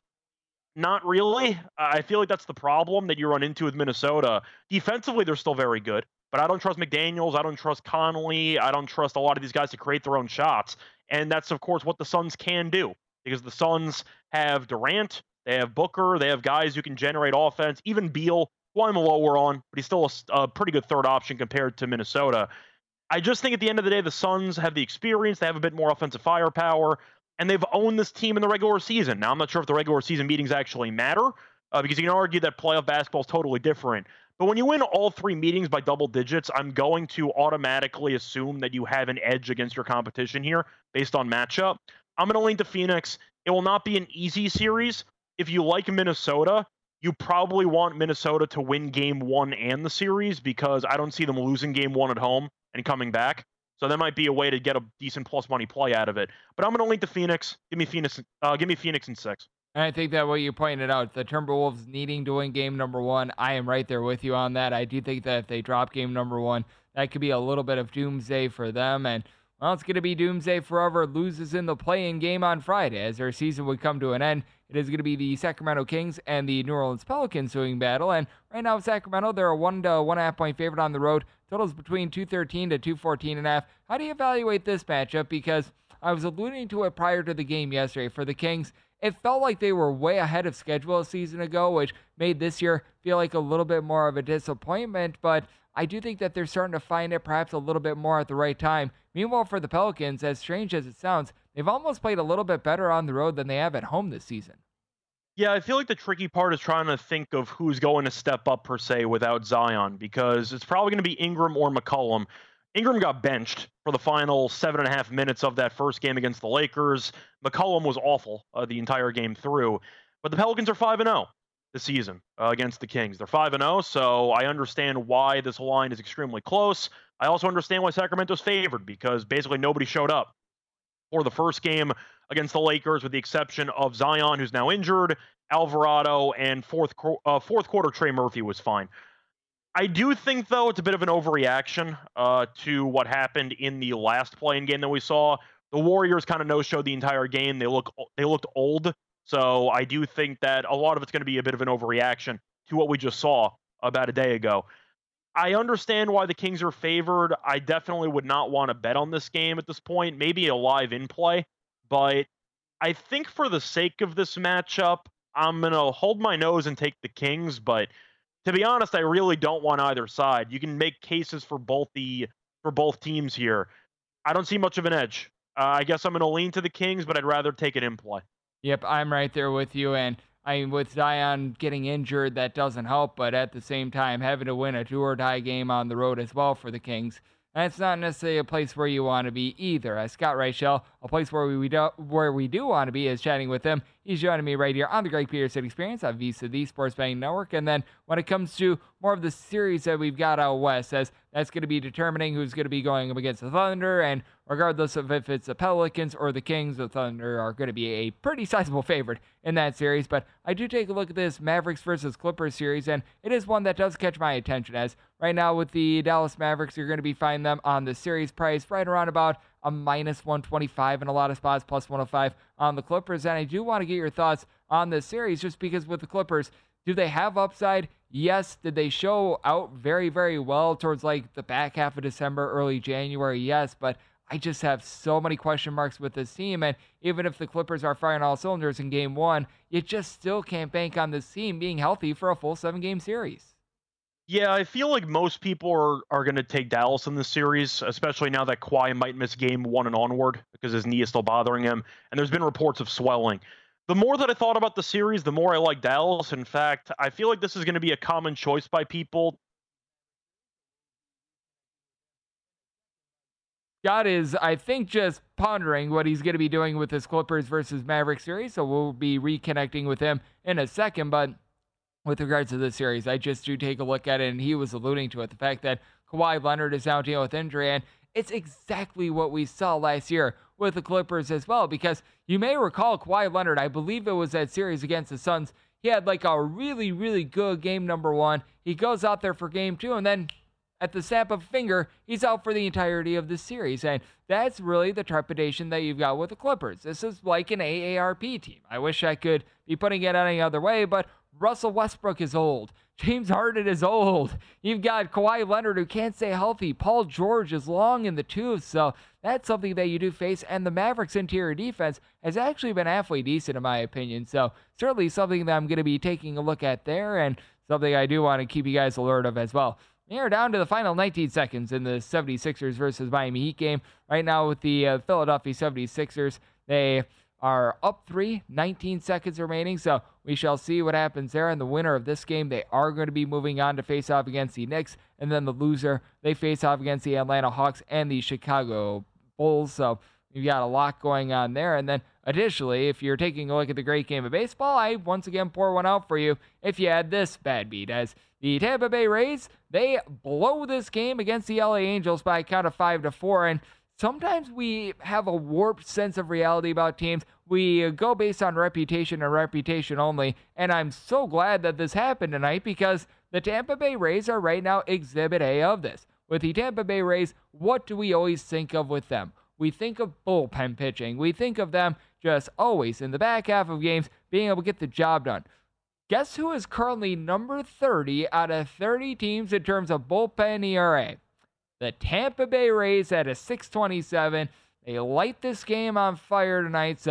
Not really. I feel like that's the problem that you run into with Minnesota. Defensively, they're still very good, but I don't trust McDaniels. I don't trust Conley. I don't trust a lot of these guys to create their own shots. And that's, of course, what the Suns can do, because the Suns have Durant, they have Booker, they have guys who can generate offense, even Beal, who I'm lower on, but he's still a, a pretty good third option compared to Minnesota. I just think at the end of the day, the Suns have the experience, they have a bit more offensive firepower, and they've owned this team in the regular season. Now, I'm not sure if the regular season meetings actually matter, uh, because you can argue that playoff basketball is totally different. But when you win all three meetings by double digits, I'm going to automatically assume that you have an edge against your competition here based on matchup. I'm going to lean to Phoenix. It will not be an easy series. If you like Minnesota, you probably want Minnesota to win game one and the series, because I don't see them losing game one at home and coming back. So that might be a way to get a decent plus money play out of it. But I'm going to link to Phoenix. Give me Phoenix. Uh, give me Phoenix in six. And I think that what you pointed out, the Timberwolves needing to win game number one, I am right there with you on that. I do think that if they drop game number one, that could be a little bit of doomsday for them. And well, it's going to be doomsday for whoever loses in the play-in game on Friday, as their season would come to an end. It is going to be the Sacramento Kings and the New Orleans Pelicans doing battle. And right now, Sacramento, they're a one to one and a half point favorite on the road. Totals between two thirteen to two fourteen and a half. How do you evaluate this matchup? Because I was alluding to it prior to the game yesterday. For the Kings, it felt like they were way ahead of schedule a season ago, which made this year feel like a little bit more of a disappointment. But I do think that they're starting to find it perhaps a little bit more at the right time. Meanwhile, for the Pelicans, as strange as it sounds, they've almost played a little bit better on the road than they have at home this season. Yeah, I feel like the tricky part is trying to think of who's going to step up per se without Zion, because it's probably going to be Ingram or McCollum. Ingram got benched for the final seven and a half minutes of that first game against the Lakers. McCollum was awful uh, the entire game through. But the Pelicans are five and oh this season uh, against the Kings. They're five and oh, so I understand why this line is extremely close. I also understand why Sacramento's favored, because basically nobody showed up for the first game against the Lakers, with the exception of Zion, who's now injured, Alvarado, and fourth uh, fourth quarter Trey Murphy was fine. I do think, though, it's a bit of an overreaction uh, to what happened in the last play-in game that we saw. The Warriors kind of no-showed the entire game. They look they looked old, so I do think that a lot of it's going to be a bit of an overreaction to what we just saw about a day ago. I understand why the Kings are favored. I definitely would not want to bet on this game at this point. Maybe a live in-play, but I think for the sake of this matchup, I'm going to hold my nose and take the Kings, but to be honest, I really don't want either side. You can make cases for both the for both teams here. I don't see much of an edge. Uh, I guess I'm going to lean to the Kings, but I'd rather take it in play. Yep, I'm right there with you, and I mean, with Zion getting injured, that doesn't help, but at the same time, having to win a do-or-die game on the road as well for the Kings, that's not necessarily a place where you want to be either. As Scott Reichel, a place where we do, where we do want to be is chatting with him. He's joining me right here on the Greg Peterson Experience on VSiN, the Sports Betting Network. And then when it comes to more of the series that we've got out west, as that's going to be determining who's going to be going up against the Thunder, and regardless of if it's the Pelicans or the Kings, the Thunder are going to be a pretty sizable favorite in that series. But I do take a look at this Mavericks versus Clippers series, and it is one that does catch my attention, as right now with the Dallas Mavericks, you're going to be finding them on the series price right around about a minus one twenty-five in a lot of spots, plus one oh five on the Clippers. And I do want to get your thoughts on this series, just because with the Clippers, do they have upside? Yes. Did they show out very, very well towards like the back half of December, early January? Yes, but I just have so many question marks with this team, and even if the Clippers are firing all cylinders in game one, you just still can't bank on this team being healthy for a full seven-game series. Yeah, I feel like most people are, are going to take Dallas in this series, especially now that Kawhi might miss game one and onward because his knee is still bothering him, and there's been reports of swelling. The more that I thought about the series, the more I like Dallas. In fact, I feel like this is going to be a common choice by people. Scott is, I think, just pondering what he's going to be doing with this Clippers versus Mavericks series, so we'll be reconnecting with him in a second. But with regards to this series, I just do take a look at it, and he was alluding to it, the fact that Kawhi Leonard is now dealing with injury, and it's exactly what we saw last year with the Clippers as well, because you may recall Kawhi Leonard, I believe it was that series against the Suns, he had like a really, really good game number one. He goes out there for game two, and then at the snap of a finger, he's out for the entirety of the series. And that's really the trepidation that you've got with the Clippers. This is like an A A R P team. I wish I could be putting it any other way, but Russell Westbrook is old. James Harden is old. You've got Kawhi Leonard who can't stay healthy. Paul George is long in the tooth. So that's something that you do face. And the Mavericks' interior defense has actually been halfway decent in my opinion. So certainly something that I'm going to be taking a look at there, and something I do want to keep you guys alert of as well. We are down to the final nineteen seconds in the seventy-sixers versus Miami Heat game. Right now with the uh, Philadelphia seventy-sixers, they are up three, nineteen seconds remaining, so we shall see what happens there. And the winner of this game, they are going to be moving on to face off against the Knicks, and then the loser, they face off against the Atlanta Hawks and the Chicago Bulls. So we've got a lot going on there. And then additionally, if you're taking a look at the great game of baseball, I once again pour one out for you if you had this bad beat, as the Tampa Bay Rays, they blow this game against the L A Angels by a count of five to four. And sometimes we have a warped sense of reality about teams. We go based on reputation and reputation only. And I'm so glad that this happened tonight, because the Tampa Bay Rays are right now exhibit A of this. With the Tampa Bay Rays, what do we always think of with them? We think of bullpen pitching. We think of them just always in the back half of games being able to get the job done. Guess who is currently number thirty out of thirty teams in terms of bullpen E R A? The Tampa Bay Rays at a six twenty-seven. They light this game on fire tonight, so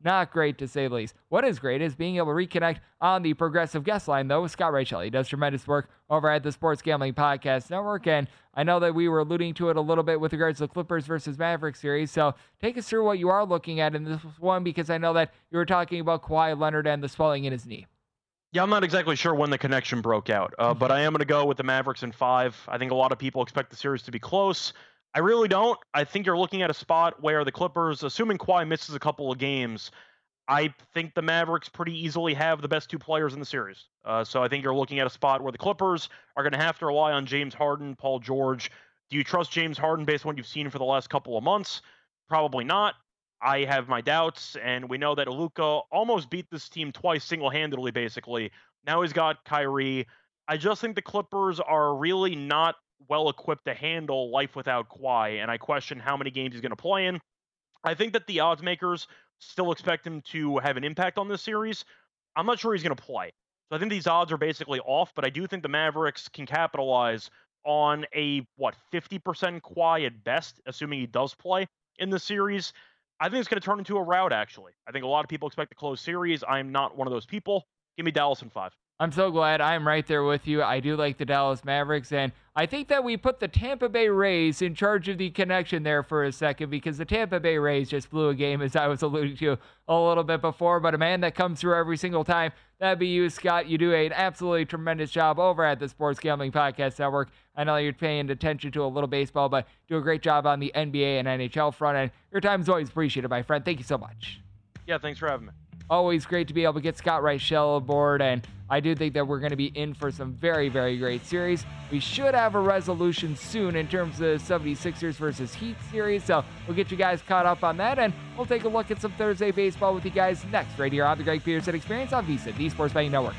not great to say the least. What is great is being able to reconnect on the Progressive Guest Line, though, with Scott Reichel. He does tremendous work over at the Sports Gambling Podcast Network, and I know that we were alluding to it a little bit with regards to the Clippers versus Mavericks series, so take us through what you are looking at in this one, because I know that you were talking about Kawhi Leonard and the swelling in his knee. Yeah, I'm not exactly sure when the connection broke out, uh, but I am going to go with the Mavericks in five. I think a lot of people expect the series to be close. I really don't. I think you're looking at a spot where the Clippers, assuming Kawhi misses a couple of games, I think the Mavericks pretty easily have the best two players in the series. Uh, so I think you're looking at a spot where the Clippers are going to have to rely on James Harden, Paul George. Do you trust James Harden based on what you've seen for the last couple of months? Probably not. I have my doubts, and we know that Luka almost beat this team twice single-handedly, basically. Now he's got Kyrie. I just think the Clippers are really not well-equipped to handle life without Kawhi, and I question how many games he's going to play in. I think that the odds makers still expect him to have an impact on this series. I'm not sure he's going to play. So I think these odds are basically off, but I do think the Mavericks can capitalize on a, what, fifty percent Kawhi at best, assuming he does play in the series. I think it's going to turn into a rout, actually. I think a lot of people expect a close series. I'm not one of those people. Give me Dallas in five. I'm so glad. I'm right there with you. I do like the Dallas Mavericks, and I think that we put the Tampa Bay Rays in charge of the connection there for a second, because the Tampa Bay Rays just blew a game, as I was alluding to a little bit before, but a man that comes through every single time, that'd be you, Scott. You do an absolutely tremendous job over at the Sports Gambling Podcast Network. I know you're paying attention to a little baseball, but do a great job on the N B A and N H L front, and your time is always appreciated, my friend. Thank you so much. Yeah, thanks for having me. Always great to be able to get Scott Reichel aboard, and I do think that we're going to be in for some very, very great series. We should have a resolution soon in terms of the seventy-sixers versus Heat series, so we'll get you guys caught up on that, and we'll take a look at some Thursday baseball with you guys next, right here on the Greg Peterson Experience on VSiN, the Sports Betting Network.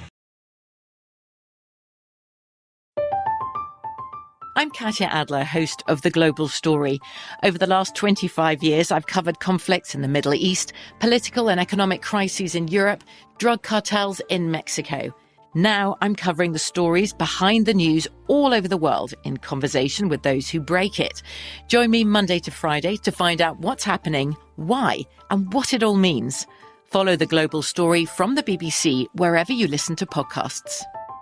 I'm Katya Adler, host of The Global Story. Over the last twenty-five years, I've covered conflicts in the Middle East, political and economic crises in Europe, drug cartels in Mexico. Now I'm covering the stories behind the news all over the world in conversation with those who break it. Join me Monday to Friday to find out what's happening, why, and what it all means. Follow The Global Story from the B B C wherever you listen to podcasts.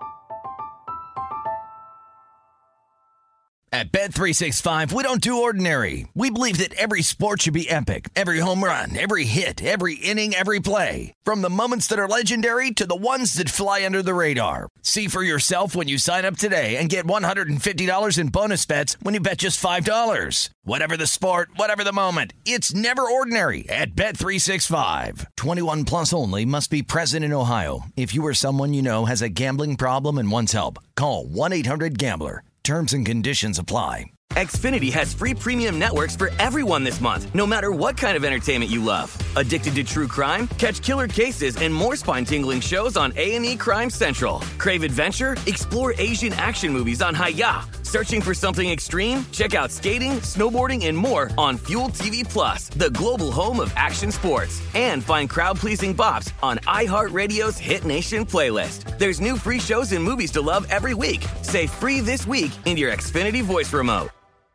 At Bet three sixty-five, we don't do ordinary. We believe that every sport should be epic. Every home run, every hit, every inning, every play. From the moments that are legendary to the ones that fly under the radar. See for yourself when you sign up today and get one hundred fifty dollars in bonus bets when you bet just five dollars. Whatever the sport, whatever the moment, it's never ordinary at Bet three sixty-five. twenty-one plus only. Must be present in Ohio. If you or someone you know has a gambling problem and wants help, call one eight hundred gambler. Terms and conditions apply. Xfinity has free premium networks for everyone this month, no matter what kind of entertainment you love. Addicted to true crime? Catch killer cases and more spine-tingling shows on A and E Crime Central. Crave adventure? Explore Asian action movies on Hi-Ya. Searching for something extreme? Check out skating, snowboarding, and more on Fuel T V Plus, the global home of action sports. And find crowd-pleasing bops on iHeartRadio's Hit Nation playlist. There's new free shows and movies to love every week. Say free this week in your Xfinity voice remote.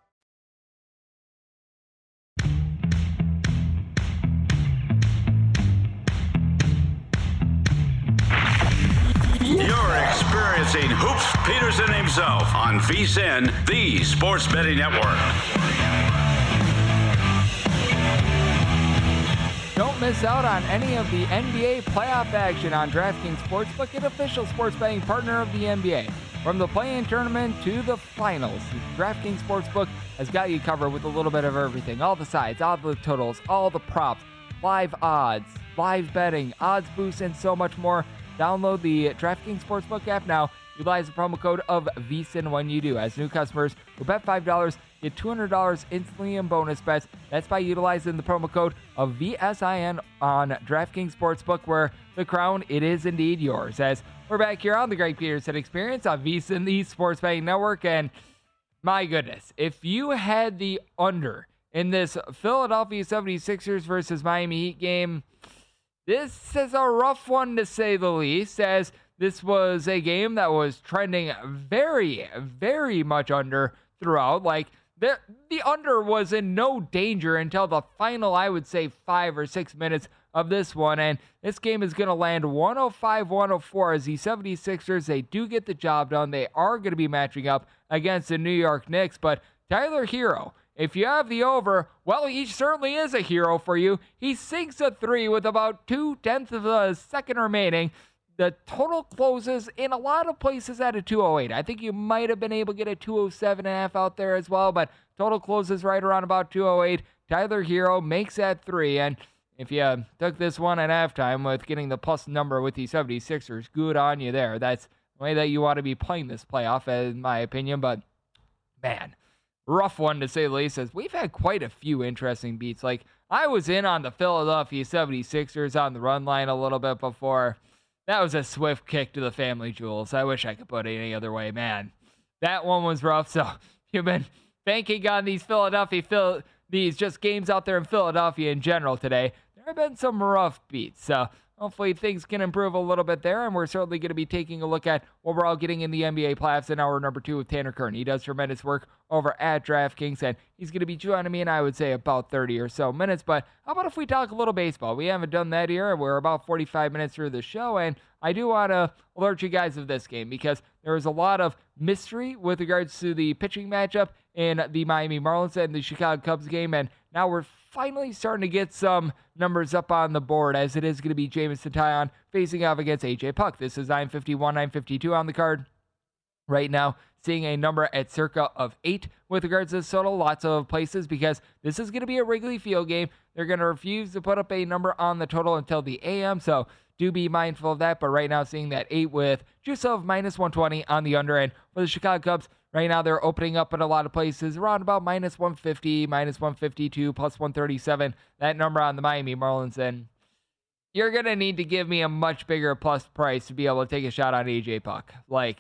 You're experiencing Hoops Peterson himself on VSiN, the Sports Betting Network. Don't miss out on any of the N B A playoff action on DraftKings Sportsbook, an official sports betting partner of the N B A. From the play-in tournament to the finals, DraftKings Sportsbook has got you covered with a little bit of everything. All the sides, all the totals, all the props, live odds, live betting, odds boosts, and so much more. Download the DraftKings Sportsbook app now. Utilize the promo code of VSiN when you do. As new customers who bet five dollars, get two hundred dollars instantly in bonus bets. That's by utilizing the promo code of V S I N on DraftKings Sportsbook, where the crown, it is indeed yours. As we're back here on the Greg Peterson Experience on VSiN, the Sports Betting Network, and my goodness, if you had the under in this Philadelphia seventy-sixers versus Miami Heat game, this is a rough one to say the least, as this was a game that was trending very, very much under throughout. Like, the, the under was in no danger until the final, I would say, five or six minutes of this one, and this game is going to land one oh five one oh four as the seventy-sixers, they do get the job done. They are going to be matching up against the New York Knicks, but Tyler Hero, if you have the over, well, he certainly is a hero for you. He sinks a three with about two-tenths of a second remaining. The total closes in a lot of places at a two oh eight. I think you might have been able to get a two oh seven and a half out there as well, but total closes right around about two oh eight. Tyler Hero makes that three, and if you took this one at halftime with getting the plus number with the seventy-sixers, good on you there. That's the way that you want to be playing this playoff, in my opinion, but man, rough one to say the least, as we've had quite a few interesting beats. Like, I was in on the Philadelphia seventy-sixers on the run line a little bit before. That was a swift kick to the family jewels. I wish I could put it any other way, man. That one was rough, so you've been banking on these Philadelphia, Phil, these just games out there in Philadelphia in general today. There have been some rough beats, so hopefully things can improve a little bit there, and we're certainly going to be taking a look at what we're all getting in the N B A playoffs in hour number two with Tanner Kern. He does tremendous work over at DraftKings, and he's going to be joining me in, I would say, about thirty or so minutes. But how about if we talk a little baseball? We haven't done that here. We're about forty-five minutes through the show, and I do want to alert you guys of this game because there was a lot of mystery with regards to the pitching matchup in the Miami Marlins and the Chicago Cubs game, and now we're finally starting to get some numbers up on the board, as it is going to be Jameson Taillon facing off against A J Puck. This is nine fifty-one, nine fifty-two on the card right now, seeing a number at circa of eight with regards to this total. Lots of places, because this is going to be a Wrigley Field game. They're going to refuse to put up a number on the total until the A M, so do be mindful of that. But right now, seeing that eight with juice of minus one twenty on the under end for the Chicago Cubs. Right now, they're opening up in a lot of places around about minus one fifty, minus one fifty-two, plus one thirty-seven. That number on the Miami Marlins, and you're going to need to give me a much bigger plus price to be able to take a shot on A J Puck. Like,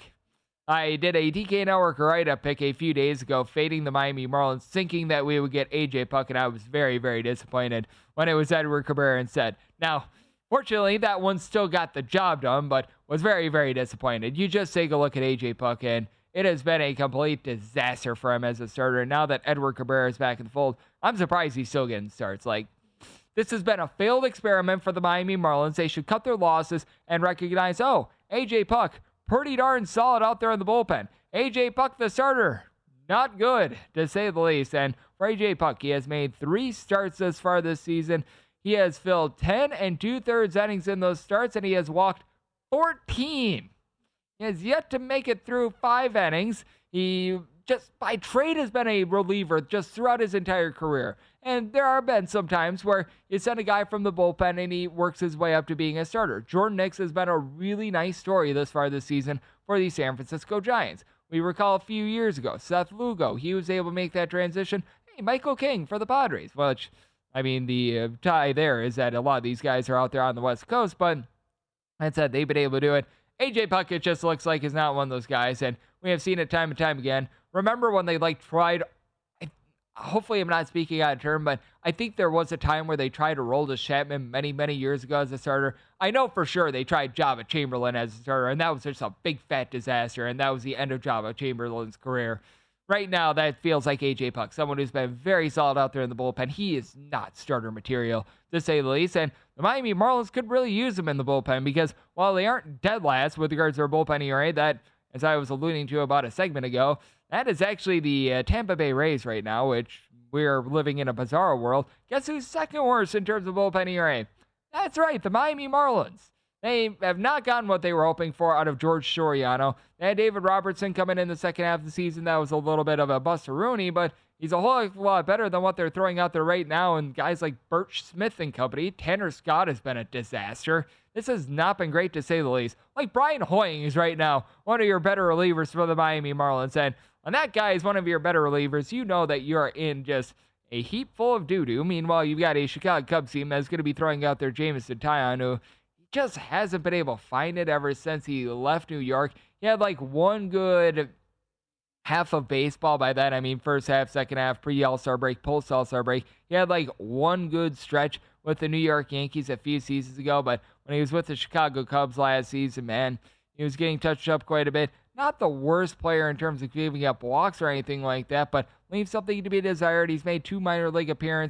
I did a D K Network write-up pick a few days ago, fading the Miami Marlins, thinking that we would get A J Puck, and I was very, very disappointed when it was Edward Cabrera instead. Now, fortunately, that one still got the job done, but was very, very disappointed. You just take a look at A J Puck, and it has been a complete disaster for him as a starter. And now that Edward Cabrera is back in the fold, I'm surprised he's still getting starts. Like, this has been a failed experiment for the Miami Marlins. They should cut their losses and recognize, oh, A J Puck, pretty darn solid out there in the bullpen. A J Puck, the starter, not good, to say the least. And for A J Puck, he has made three starts thus far this season. He has filled ten and two-thirds innings in those starts, and he has walked fourteen. He has yet to make it through five innings. He just by trade has been a reliever just throughout his entire career. And there have been some times where you send a guy from the bullpen and he works his way up to being a starter. Jordan Hicks has been a really nice story thus far this season for the San Francisco Giants. We recall a few years ago, Seth Lugo, he was able to make that transition. Hey, Michael King for the Padres, which, I mean, the uh, tie there is that a lot of these guys are out there on the West Coast, but that said, they've been able to do it. A J Puck, it just looks like, is not one of those guys, and we have seen it time and time again. Remember when they, like, tried, I, hopefully I'm not speaking out of turn, but I think there was a time where they tried to roll to Chapman many, many years ago as a starter. I know for sure they tried Java Chamberlain as a starter, and that was just a big, fat disaster, and that was the end of Java Chamberlain's career. Right now, that feels like A J Puck, someone who's been very solid out there in the bullpen. He is not starter material, to say the least, and the Miami Marlins could really use him in the bullpen because while they aren't dead last with regards to their bullpen E R A, that, as I was alluding to about a segment ago, that is actually the uh, Tampa Bay Rays right now, which we're living in a bizarre world. Guess who's second worst in terms of bullpen E R A? That's right, the Miami Marlins. They have not gotten what they were hoping for out of George Soriano. They had David Robertson coming in the second half of the season. That was a little bit of a buster-rooney, but he's a whole lot better than what they're throwing out there right now. And guys like Birch Smith and company, Tanner Scott has been a disaster. This has not been great, to say the least. Like Brian Hoying is right now one of your better relievers for the Miami Marlins. And when that guy is one of your better relievers, you know that you're in just a heap full of doo-doo. Meanwhile, you've got a Chicago Cubs team that's going to be throwing out their Jameson Taillon, who just hasn't been able to find it ever since he left New York. He had like one good half of baseball. By that, I mean first half, second half, pre-All-Star break, post-All-Star break. He had like one good stretch with the New York Yankees a few seasons ago, but when he was with the Chicago Cubs last season, man, he was getting touched up quite a bit. Not the worst player in terms of giving up walks or anything like that, but leaves something to be desired. He's made two minor league appearances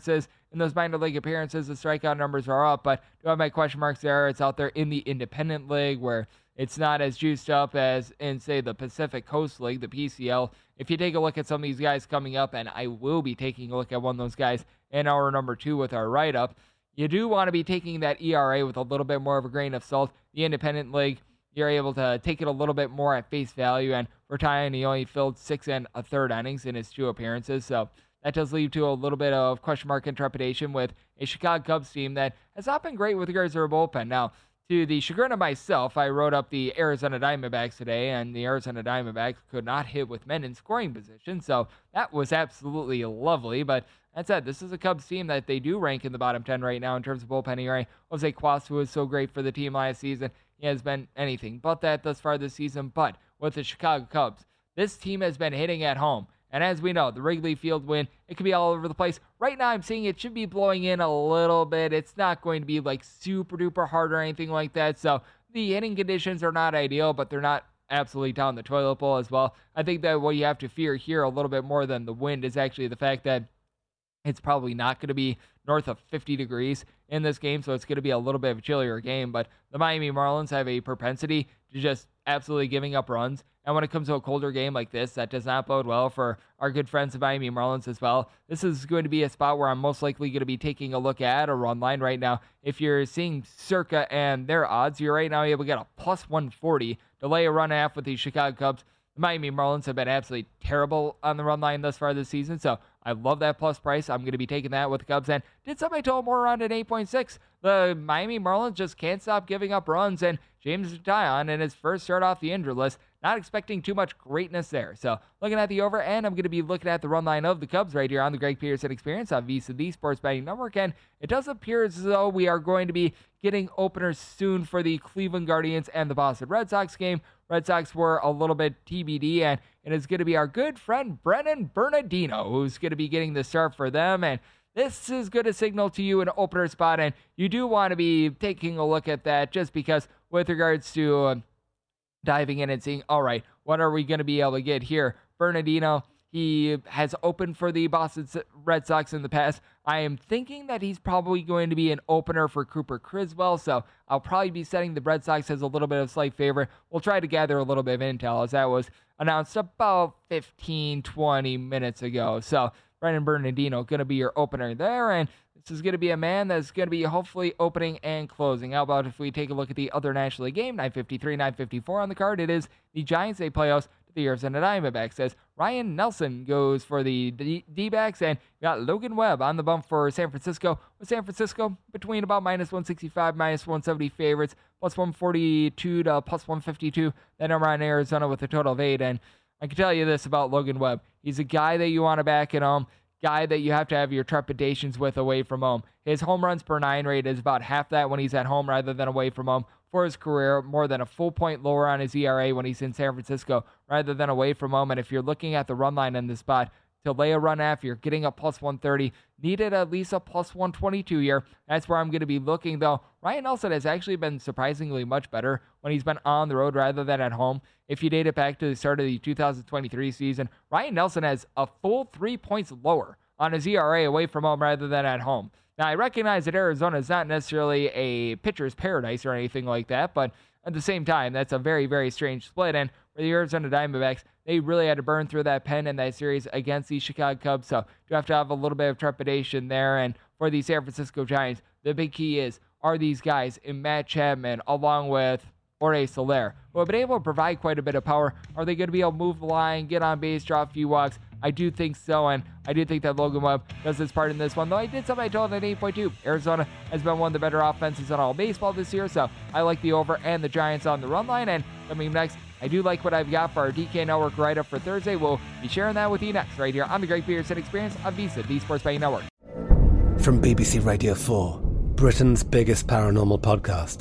in those minor league appearances. The strikeout numbers are up, but do have my question marks there. It's out there in the independent league where it's not as juiced up as in, say, the Pacific Coast League, the P C L. If you take a look at some of these guys coming up, and I will be taking a look at one of those guys in hour number two with our write-up, you do want to be taking that E R A with a little bit more of a grain of salt. The independent league, you're able to take it a little bit more at face value, and for Tyon, he only filled six and a third innings in his two appearances, so that does lead to a little bit of question mark and trepidation with a Chicago Cubs team that has not been great with regards to their bullpen. Now, to the chagrin of myself, I wrote up the Arizona Diamondbacks today, and the Arizona Diamondbacks could not hit with men in scoring position, so that was absolutely lovely. But that said, this is a Cubs team that they do rank in the bottom ten right now in terms of bullpen E R A. Jose Cuas, who was so great for the team last season, he has been anything but that thus far this season. But with the Chicago Cubs, this team has been hitting at home. And as we know, the Wrigley Field win, it could be all over the place. Right now, I'm seeing it should be blowing in a little bit. It's not going to be like super duper hard or anything like that. So the hitting conditions are not ideal, but they're not absolutely down the toilet bowl as well. I think that what you have to fear here a little bit more than the wind is actually the fact that it's probably not going to be north of fifty degrees in this game, so it's going to be a little bit of a chillier game. But the Miami Marlins have a propensity to just absolutely giving up runs. And when it comes to a colder game like this, that does not bode well for our good friends the Miami Marlins as well. This is going to be a spot where I'm most likely going to be taking a look at a run line right now. If you're seeing Circa and their odds, you're right now able to get a plus one forty to lay a run half with the Chicago Cubs. The Miami Marlins have been absolutely terrible on the run line thus far this season, so I love that plus price. I'm going to be taking that with the Cubs. And did somebody total more around at eight point six? The Miami Marlins just can't stop giving up runs, and James Tyon in his first start off the injured list, not expecting too much greatness there. So looking at the over, and I'm going to be looking at the run line of the Cubs right here on the Greg Peterson Experience on VSiN, the Sports Betting Network. And it does appear as though we are going to be getting openers soon for the Cleveland Guardians and the Boston Red Sox game. Red Sox were a little bit T B D, and it is going to be our good friend Brennan Bernardino who's going to be getting the start for them. And this is going to signal to you an opener spot, and you do want to be taking a look at that just because with regards to uh, diving in and seeing, all right, what are we going to be able to get here? Bernardino, he has opened for the Boston Red Sox in the past. I am thinking that he's probably going to be an opener for Cooper Criswell, so I'll probably be setting the Red Sox as a little bit of a slight favorite. We'll try to gather a little bit of intel as that was announced about fifteen, twenty minutes ago. So Brennan Bernardino going to be your opener there, and this is going to be a man that's going to be hopefully opening and closing. How about if we take a look at the other National League game, nine fifty-three, nine fifty-four on the card. It is the Giants, they play host to the Arizona Diamondbacks as Ryan Nelson goes for the D- D-backs, and we got Logan Webb on the bump for San Francisco, with San Francisco between about minus one sixty-five, minus one seventy favorites, plus one forty-two to plus one fifty-two. Then I'm on Arizona with a total of eight, and I can tell you this about Logan Webb. He's a guy that you want to back at home, guy that you have to have your trepidations with away from home. His home runs per nine rate is about half that when he's at home rather than away from home. For his career, more than a full point lower on his E R A when he's in San Francisco rather than away from home. And if you're looking at the run line in this spot, to lay a run half, you're getting a plus one thirty. Needed at least a plus one twenty-two here. That's where I'm going to be looking, though. Ryan Nelson has actually been surprisingly much better when he's been on the road rather than at home. If you date it back to the start of the two thousand twenty-three season, Ryan Nelson has a full three points lower on his E R A away from home rather than at home. Now, I recognize that Arizona is not necessarily a pitcher's paradise or anything like that, but at the same time, that's a very, very strange split. And for the Arizona Diamondbacks, they really had to burn through that pen in that series against the Chicago Cubs, so you have to have a little bit of trepidation there. And for the San Francisco Giants, the big key is, are these guys in Matt Chapman along with Jorge Soler, who have been able to provide quite a bit of power, are they going to be able to move the line, get on base, draw a few walks? I do think so, and I do think that Logan Webb does his part in this one, though I did something I told at eight point two. Arizona has been one of the better offenses in all baseball this year, so I like the over and the Giants on the run line. And coming next, I do like what I've got for our D K Network write-up for Thursday. We'll be sharing that with you next, right here on the Greg Peterson Experience on VSiN, the Sports Betting Network. From B B C Radio four, Britain's biggest paranormal podcast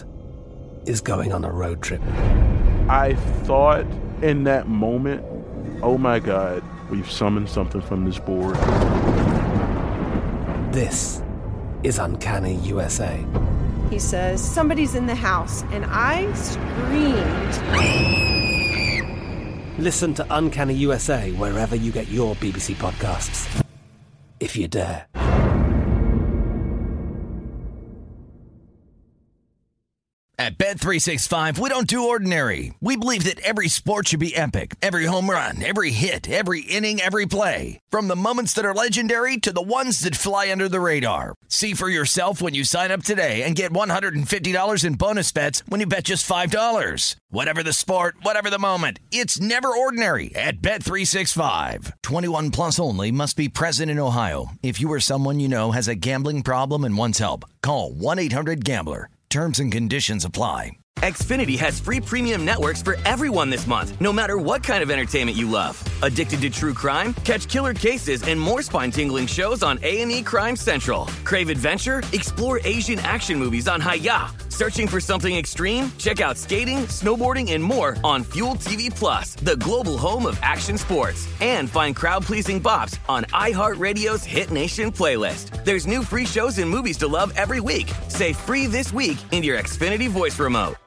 is going on a road trip. I thought in that moment, oh my God, we've summoned something from this board. This is Uncanny U S A. He says, somebody's in the house, and I screamed. Listen to Uncanny U S A wherever you get your B B C podcasts, if you dare. At Bet three sixty-five, we don't do ordinary. We believe that every sport should be epic. Every home run, every hit, every inning, every play. From the moments that are legendary to the ones that fly under the radar. See for yourself when you sign up today and get one hundred fifty dollars in bonus bets when you bet just five dollars. Whatever the sport, whatever the moment, it's never ordinary at Bet three sixty-five. twenty-one plus only. Must be present in Ohio. If you or someone you know has a gambling problem and wants help, call one eight hundred gambler. Terms and conditions apply. Xfinity has free premium networks for everyone this month, no matter what kind of entertainment you love. Addicted to true crime? Catch killer cases and more spine-tingling shows on A and E Crime Central. Crave adventure? Explore Asian action movies on Hi-Ya. Searching for something extreme? Check out skating, snowboarding, and more on Fuel T V Plus, the global home of action sports. And find crowd-pleasing bops on iHeartRadio's Hit Nation playlist. There's new free shows and movies to love every week. Say free this week in your Xfinity voice remote.